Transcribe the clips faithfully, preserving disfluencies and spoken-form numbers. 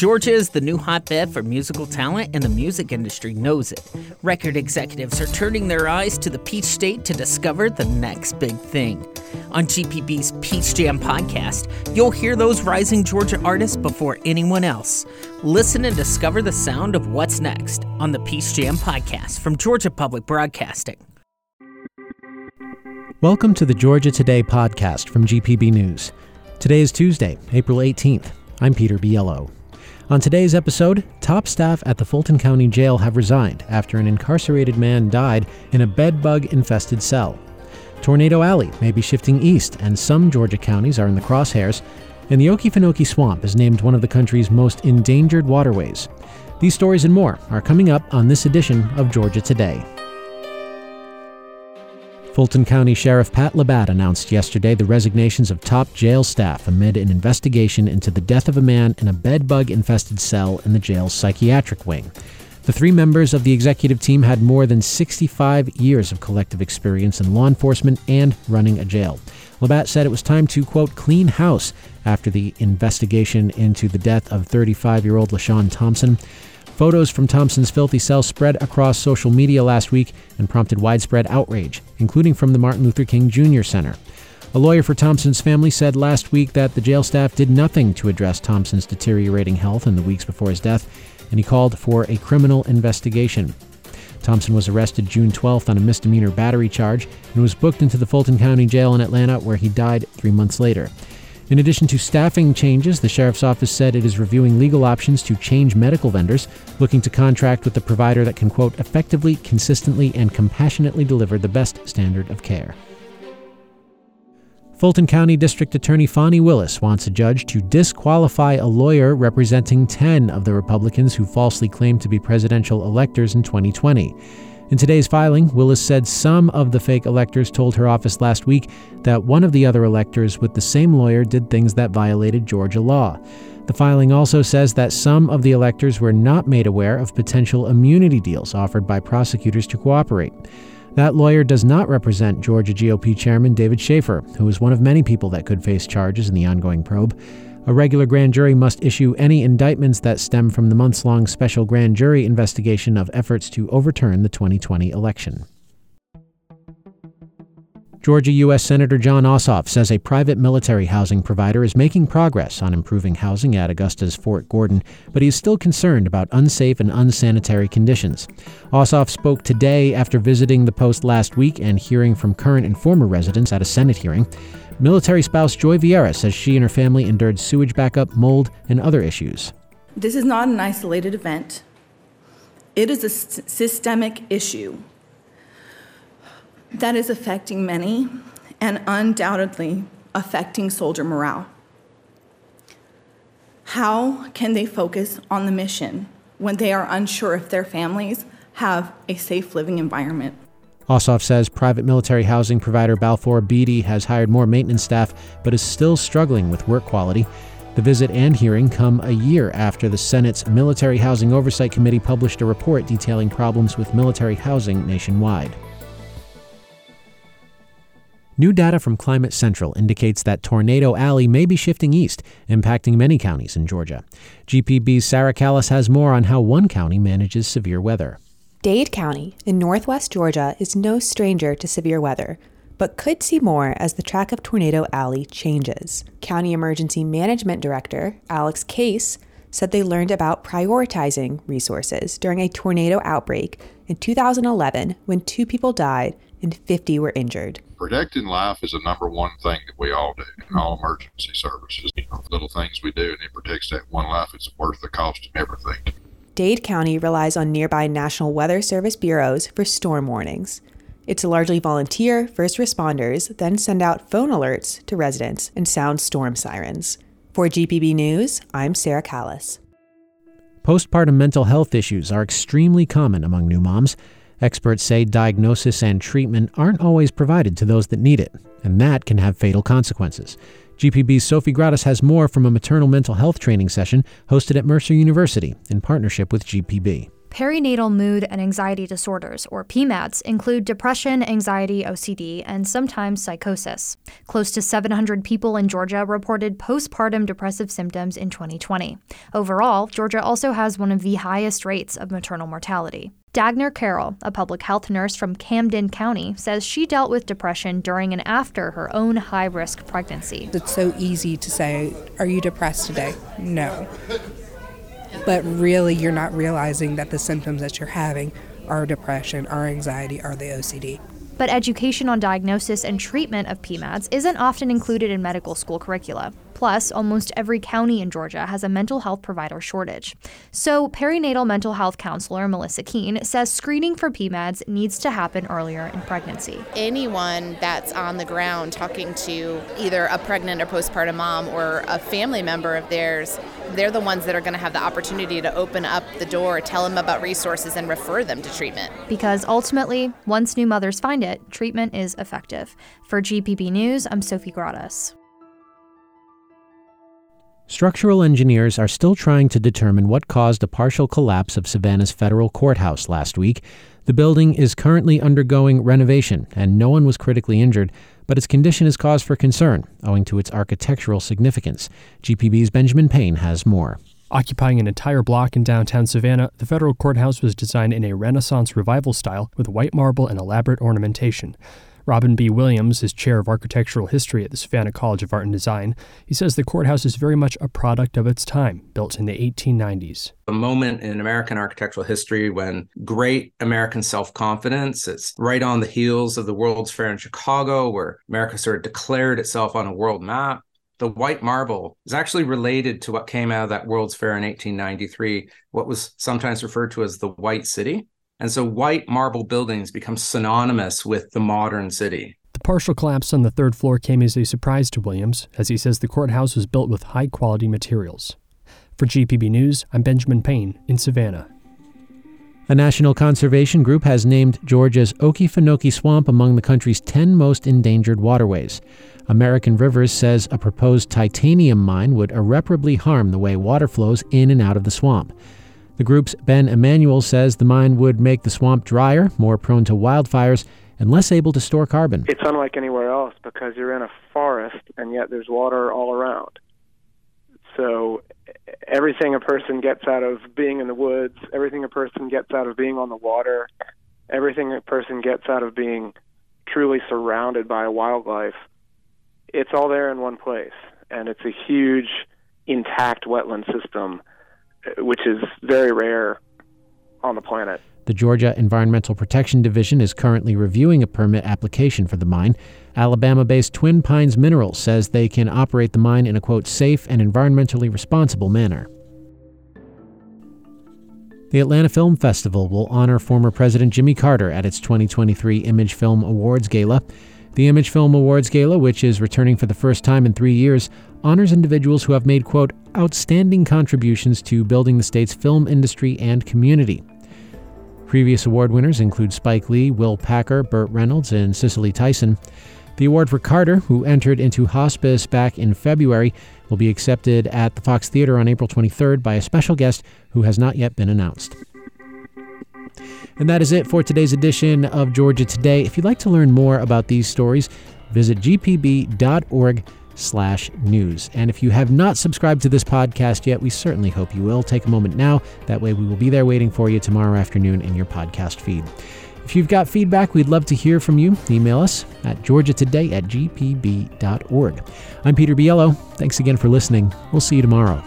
Georgia is the new hotbed for musical talent, and the music industry knows it. Record executives are turning their eyes to the Peach State to discover the next big thing. On G P B's Peach Jam podcast, you'll hear those rising Georgia artists before anyone else. Listen and discover the sound of what's next on the Peach Jam podcast from Georgia Public Broadcasting. Welcome to the Georgia Today podcast from G P B News. Today is Tuesday, April eighteenth. I'm Peter Biello. On today's episode, top staff at the Fulton County Jail have resigned after an incarcerated man died in a bed-bug-infested cell. Tornado Alley may be shifting east, and some Georgia counties are in the crosshairs, and the Okefenokee Swamp is named one of the country's most endangered waterways. These stories and more are coming up on this edition of Georgia Today. Fulton County Sheriff Pat Labatt announced yesterday the resignations of top jail staff amid an investigation into the death of a man in a bed-bug-infested cell in the jail's psychiatric wing. The three members of the executive team had more than sixty-five years of collective experience in law enforcement and running a jail. Labatt said it was time to, quote, clean house after the investigation into the death of thirty-five-year-old LaShawn Thompson. Photos from Thompson's filthy cell spread across social media last week and prompted widespread outrage, including from the Martin Luther King Junior Center. A lawyer for Thompson's family said last week that the jail staff did nothing to address Thompson's deteriorating health in the weeks before his death, and he called for a criminal investigation. Thompson was arrested June twelfth on a misdemeanor battery charge and was booked into the Fulton County Jail in Atlanta, where he died three months later. In addition to staffing changes, the sheriff's office said it is reviewing legal options to change medical vendors, looking to contract with the provider that can, quote, effectively, consistently, and compassionately deliver the best standard of care. Fulton County District Attorney Fani Willis wants a judge to disqualify a lawyer representing ten of the Republicans who falsely claimed to be presidential electors in twenty twenty. In today's filing, Willis said some of the fake electors told her office last week that one of the other electors with the same lawyer did things that violated Georgia law. The filing also says that some of the electors were not made aware of potential immunity deals offered by prosecutors to cooperate. That lawyer does not represent Georgia G O P Chairman David Schaefer, who is one of many people that could face charges in the ongoing probe. A regular grand jury must issue any indictments that stem from the months-long special grand jury investigation of efforts to overturn the twenty twenty election. Georgia U S Senator Jon Ossoff says a private military housing provider is making progress on improving housing at Augusta's Fort Gordon, but he is still concerned about unsafe and unsanitary conditions. Ossoff spoke today after visiting the post last week and hearing from current and former residents at a Senate hearing. Military spouse Joy Vieira says she and her family endured sewage backup, mold, and other issues. This is not an isolated event. It is a s- systemic issue that is affecting many and undoubtedly affecting soldier morale. How can they focus on the mission when they are unsure if their families have a safe living environment? Ossoff says private military housing provider Balfour Beatty has hired more maintenance staff, but is still struggling with work quality. The visit and hearing come a year after the Senate's Military Housing Oversight Committee published a report detailing problems with military housing nationwide. New data from Climate Central indicates that Tornado Alley may be shifting east, impacting many counties in Georgia. G P B's Sarah Callis has more on how one county manages severe weather. Dade County in northwest Georgia is no stranger to severe weather, but could see more as the track of Tornado Alley changes. County Emergency Management Director Alex Case said they learned about prioritizing resources during a tornado outbreak in two thousand eleven when two people died and fifty were injured. Protecting life is the number one thing that we all do in all emergency services. You know, little things we do, and it protects that one life. It's worth the cost of everything. Dade County relies on nearby National Weather Service bureaus for storm warnings. It's largely volunteer first responders then send out phone alerts to residents and sound storm sirens. For G P B News, I'm Sarah Callis. Postpartum mental health issues are extremely common among new moms. Experts say diagnosis and treatment aren't always provided to those that need it, and that can have fatal consequences. G P B's Sophie Gratis has more from a maternal mental health training session hosted at Mercer University in partnership with G P B. Perinatal mood and anxiety disorders, or P MADS, include depression, anxiety, O C D, and sometimes psychosis. Close to seven hundred people in Georgia reported postpartum depressive symptoms in twenty twenty. Overall, Georgia also has one of the highest rates of maternal mortality. Dagner Carroll, a public health nurse from Camden County, says she dealt with depression during and after her own high-risk pregnancy. It's so easy to say, "Are you depressed today?" No. But really, you're not realizing that the symptoms that you're having are depression, are anxiety, are the O C D. But education on diagnosis and treatment of P MADS isn't often included in medical school curricula. Plus, almost every county in Georgia has a mental health provider shortage. So, perinatal mental health counselor Melissa Keene says screening for P MADS needs to happen earlier in pregnancy. Anyone that's on the ground talking to either a pregnant or postpartum mom or a family member of theirs, they're the ones that are going to have the opportunity to open up the door, tell them about resources, and refer them to treatment. Because ultimately, once new mothers find it, treatment is effective. For G P B News, I'm Sophie Gradas. Structural engineers are still trying to determine what caused a partial collapse of Savannah's federal courthouse last week. The building is currently undergoing renovation, and no one was critically injured, but its condition is cause for concern, owing to its architectural significance. G P B's Benjamin Payne has more. Occupying an entire block in downtown Savannah, the federal courthouse was designed in a Renaissance revival style with white marble and elaborate ornamentation. Robin B. Williams is chair of architectural history at the Savannah College of Art and Design. He says the courthouse is very much a product of its time, built in the eighteen nineties. A moment in American architectural history when great American self-confidence, it's right on the heels of the World's Fair in Chicago, where America sort of declared itself on a world map. The white marble is actually related to what came out of that World's Fair in eighteen ninety-three, what was sometimes referred to as the White City. And so white marble buildings become synonymous with the modern city. The partial collapse on the third floor came as a surprise to Williams, as he says the courthouse was built with high-quality materials. For G P B News, I'm Benjamin Payne in Savannah. A national conservation group has named Georgia's Okefenokee Swamp among the country's ten most endangered waterways. American Rivers says a proposed titanium mine would irreparably harm the way water flows in and out of the swamp. The group's Ben Emanuel says the mine would make the swamp drier, more prone to wildfires, and less able to store carbon. It's unlike anywhere else because you're in a forest and yet there's water all around. So everything a person gets out of being in the woods, everything a person gets out of being on the water, everything a person gets out of being truly surrounded by wildlife, it's all there in one place. And it's a huge, intact wetland system, which is very rare on the planet. The Georgia Environmental Protection Division is currently reviewing a permit application for the mine. Alabama-based Twin Pines Minerals says they can operate the mine in a, quote, safe and environmentally responsible manner. The Atlanta Film Festival will honor former President Jimmy Carter at its twenty twenty-three Image Film Awards Gala. The Image Film Awards Gala, which is returning for the first time in three years, honors individuals who have made, quote, outstanding contributions to building the state's film industry and community. Previous award winners include Spike Lee, Will Packer, Burt Reynolds, and Cicely Tyson. The award for Carter, who entered into hospice back in February, will be accepted at the Fox Theater on April twenty-third by a special guest who has not yet been announced. And that is it for today's edition of Georgia Today. If you'd like to learn more about these stories, visit g p b dot org slash news. And if you have not subscribed to this podcast yet, we certainly hope you will. Take a moment now. That way we will be there waiting for you tomorrow afternoon in your podcast feed. If you've got feedback, we'd love to hear from you. Email us at georgia today at g p b dot org. I'm Peter Biello. Thanks again for listening. We'll see you tomorrow.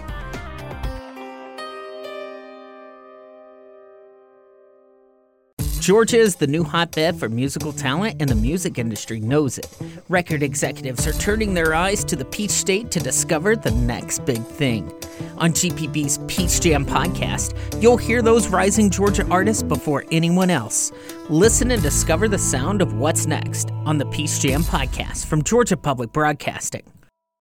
Georgia is the new hotbed for musical talent, and the music industry knows it. Record executives are turning their eyes to the Peach State to discover the next big thing. On G P B's Peach Jam podcast, you'll hear those rising Georgia artists before anyone else. Listen and discover the sound of what's next on the Peach Jam podcast from Georgia Public Broadcasting.